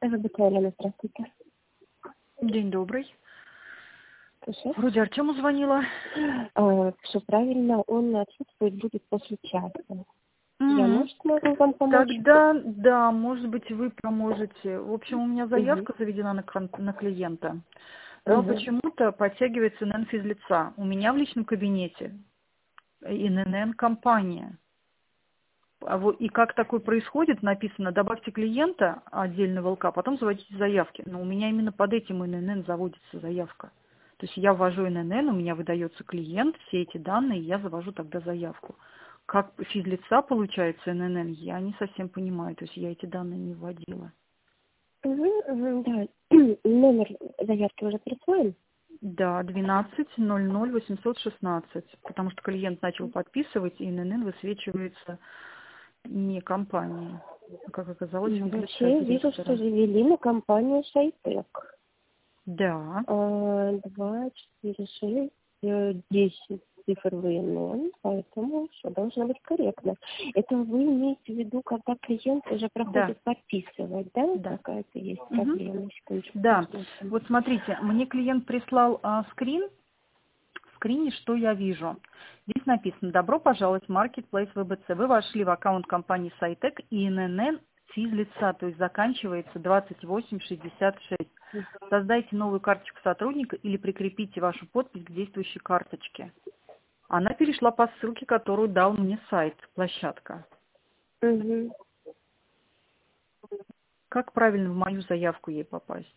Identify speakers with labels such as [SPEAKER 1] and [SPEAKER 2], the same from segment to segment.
[SPEAKER 1] Елена, здравствуйте.
[SPEAKER 2] День добрый.
[SPEAKER 1] Слушай.
[SPEAKER 2] Вроде Артему звонила.
[SPEAKER 1] Все правильно, он отсутствует будет после часа. Я,
[SPEAKER 2] Мгм.
[SPEAKER 1] могу вам помочь?
[SPEAKER 2] Тогда, да, может быть, вы поможете. В общем, у меня
[SPEAKER 1] Угу.
[SPEAKER 2] заявка заведена на клиента, но почему-то подтягивается ИНН физлица. У меня в личном кабинете ИНН компания. И как такое происходит, написано, добавьте клиента, отдельно ВЛК, потом заводите заявки. Но у меня именно под этим ИНН заводится заявка. То есть я ввожу ИНН, у меня выдается клиент, все эти данные, я завожу тогда заявку. Как физлица получается ИНН, я не совсем понимаю. То есть я эти данные не вводила.
[SPEAKER 1] Да. Номер заявки уже присвоен?
[SPEAKER 2] Да, 12 00 816, потому что клиент начал подписывать, и ИНН высвечивается не компанией, а, как оказалось, физлица
[SPEAKER 1] Вообще, вижу, что
[SPEAKER 2] директора.
[SPEAKER 1] завели на компанию Шайтек.
[SPEAKER 2] Да.
[SPEAKER 1] 2, 4, 6, 10 цифр в ИНН, поэтому все должно быть корректно. Это вы имеете в виду, когда клиент уже
[SPEAKER 2] Да.
[SPEAKER 1] проходит подписывать, да?
[SPEAKER 2] Да.
[SPEAKER 1] Какая-то есть
[SPEAKER 2] Мгм.
[SPEAKER 1] проблема, секундочку.
[SPEAKER 2] Да.
[SPEAKER 1] Посмотрим.
[SPEAKER 2] Вот смотрите, мне клиент прислал скрин. В скрине что я вижу? Здесь написано: добро пожаловать в Marketplace ВБЦ. Вы вошли в аккаунт компании Сайтек и ИНН физлица, то есть заканчивается 2866. Создайте новую карточку сотрудника или прикрепите вашу подпись к действующей карточке. Она перешла по ссылке, которую дал мне сайт, площадка.
[SPEAKER 1] Мгм.
[SPEAKER 2] Как правильно в мою заявку ей попасть?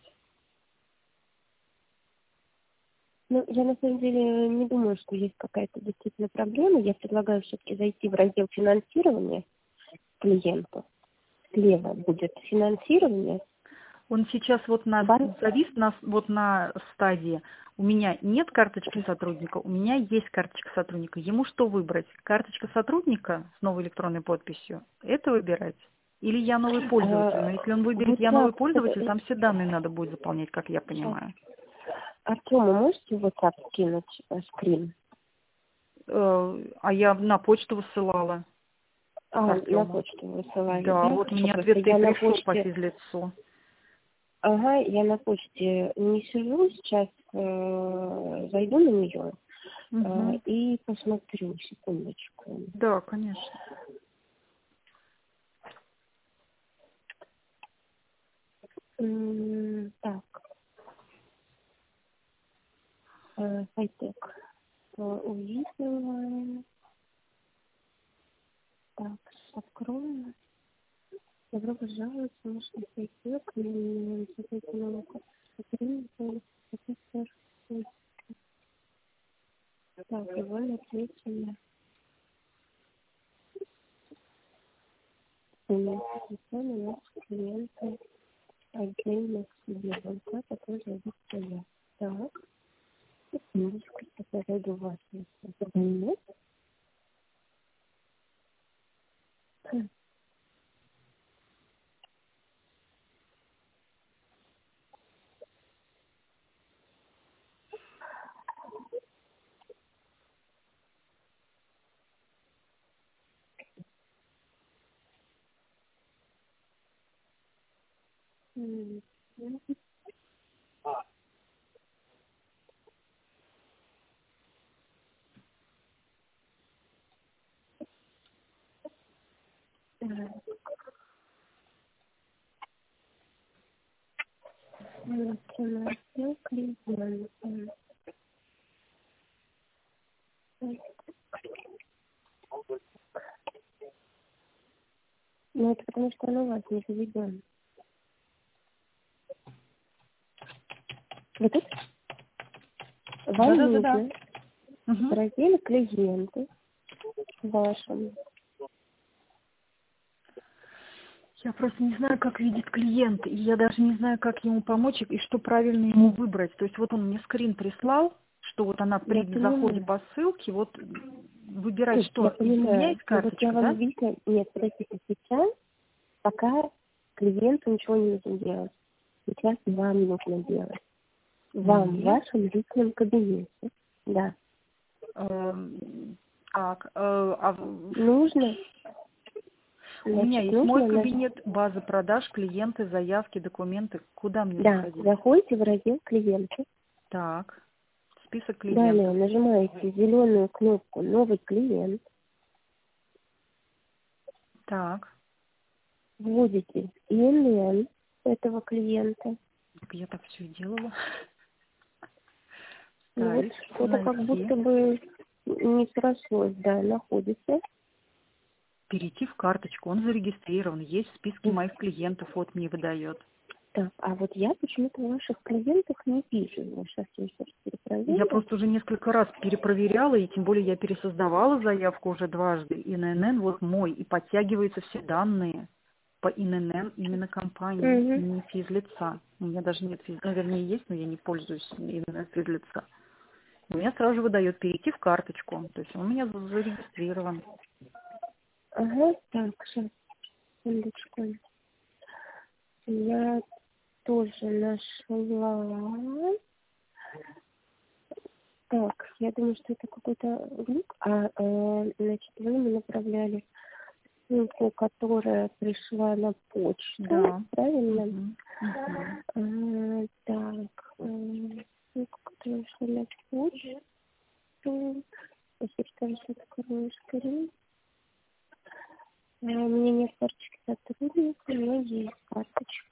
[SPEAKER 1] Ну, я на самом деле не думаю, что есть какая-то действительно проблема. Я предлагаю все-таки зайти в раздел финансирования клиентов. Слева будет финансирование.
[SPEAKER 2] Он сейчас вот
[SPEAKER 1] Банк.
[SPEAKER 2] завис на стадии. У меня нет карточки сотрудника, у меня есть карточка сотрудника. Ему что выбрать? Карточка сотрудника с новой электронной подписью? Это выбирать? Или я новый пользователь? Но если он выберет
[SPEAKER 1] Вот
[SPEAKER 2] я новый
[SPEAKER 1] так.
[SPEAKER 2] пользователь, там все данные надо будет заполнять, как я понимаю.
[SPEAKER 1] Артему можете в WhatsApp скинуть скрин?
[SPEAKER 2] А я на почту высылала
[SPEAKER 1] На
[SPEAKER 2] Артему.
[SPEAKER 1] почту высылали,
[SPEAKER 2] Да,
[SPEAKER 1] да?
[SPEAKER 2] вот
[SPEAKER 1] Хорошо,
[SPEAKER 2] мне
[SPEAKER 1] просто
[SPEAKER 2] ответ-то и
[SPEAKER 1] я на
[SPEAKER 2] пришел по
[SPEAKER 1] почте.
[SPEAKER 2] физлицу.
[SPEAKER 1] Ага, я на почте не сижу сейчас, зайду на нее
[SPEAKER 2] Угу.
[SPEAKER 1] и посмотрю, секундочку.
[SPEAKER 2] Да, конечно.
[SPEAKER 1] Так, Хайтек увидела. Так, откроем. Добро пожаловать в наш Хайтек. Так, его ответили. Телефон у нас клиенты отдельно к себе. Банка такой зайдет я. Так, секундочку, я зайду в ваш кабинет. Раздел клиента. Ну, это потому что оно у вас не заведено. Вот это вам
[SPEAKER 2] Да-да-да-да.
[SPEAKER 1] нужно в
[SPEAKER 2] Угу.
[SPEAKER 1] разделе клиенты вашем.
[SPEAKER 2] Я просто не знаю, как видит клиент, и я даже не знаю, как ему помочь и что правильно ему выбрать. То есть вот он мне скрин прислал, что вот она
[SPEAKER 1] Я
[SPEAKER 2] при заходе
[SPEAKER 1] понимаю.
[SPEAKER 2] по ссылке, вот выбирать
[SPEAKER 1] Нет, я
[SPEAKER 2] что? И у меня
[SPEAKER 1] понимаю.
[SPEAKER 2] есть
[SPEAKER 1] Но вот я
[SPEAKER 2] карточка,
[SPEAKER 1] вам
[SPEAKER 2] да?
[SPEAKER 1] объясню. Нет, подождите, сейчас пока клиенту ничего не нужно делать. Сейчас вам нужно делать. Вам в
[SPEAKER 2] Мне?
[SPEAKER 1] вашем личном кабинете. Да.
[SPEAKER 2] Так,
[SPEAKER 1] Нужно.
[SPEAKER 2] У меня есть мой кабинет, база продаж, клиенты, заявки, документы. Куда мне заходить?
[SPEAKER 1] Заходите в раздел «Клиенты».
[SPEAKER 2] Так, список клиентов.
[SPEAKER 1] Далее нажимаете зеленую кнопку «Новый клиент».
[SPEAKER 2] Так.
[SPEAKER 1] Вводите ИНН этого клиента.
[SPEAKER 2] Так я так все и делала.
[SPEAKER 1] Ну вот что-то как будто бы не срослось, да, находится.
[SPEAKER 2] Перейти в карточку, он зарегистрирован, есть в списке моих клиентов, вот мне выдает.
[SPEAKER 1] Так, а вот я почему-то ваших клиентов не вижу. Я сейчас перепроверю.
[SPEAKER 2] Я просто уже несколько раз перепроверяла, и тем более я пересоздавала заявку уже дважды. ИНН вот мой, и подтягиваются все данные по ИНН именно компании, не физлица. У меня даже нет физлица, вернее есть, но я не пользуюсь ИНН физлица. У меня сразу же выдает перейти в карточку, то есть он у меня зарегистрирован.
[SPEAKER 1] Ага, так, сейчас, секундочку. Я тоже нашла. Так, я думаю, что это какой-то глюк. Значит, вы мне направляли ссылку, которая пришла на почту,
[SPEAKER 2] Да.
[SPEAKER 1] правильно? Так, ссылка, которая пришла на почту. Сейчас открою скорее. У меня нет карточки сотрудника, но есть карточка.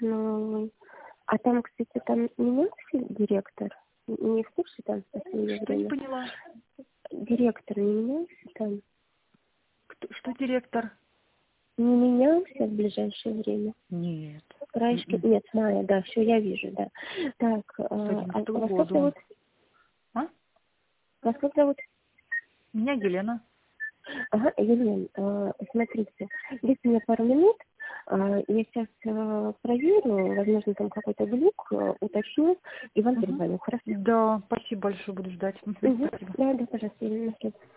[SPEAKER 1] А там, кстати, там менялся директор? Не в курсе там в последнее время?
[SPEAKER 2] Не поняла.
[SPEAKER 1] Директор не менялся там?
[SPEAKER 2] Что директор?
[SPEAKER 1] Не менялся в ближайшее время?
[SPEAKER 2] Нет.
[SPEAKER 1] Краешки? Нет, Майя, да, все, я вижу, да. Так,
[SPEAKER 2] С 11
[SPEAKER 1] вас как
[SPEAKER 2] года.
[SPEAKER 1] зовут?
[SPEAKER 2] А?
[SPEAKER 1] Вас как зовут?
[SPEAKER 2] Меня Елена.
[SPEAKER 1] Ага, Елена, смотрите, дайте мне пару минут, я сейчас проверю, возможно, там какой-то глюк, уточню, и вам перезвоню, хорошо?
[SPEAKER 2] Да, спасибо большое, буду ждать. Спасибо.
[SPEAKER 1] Да, пожалуйста, Елена,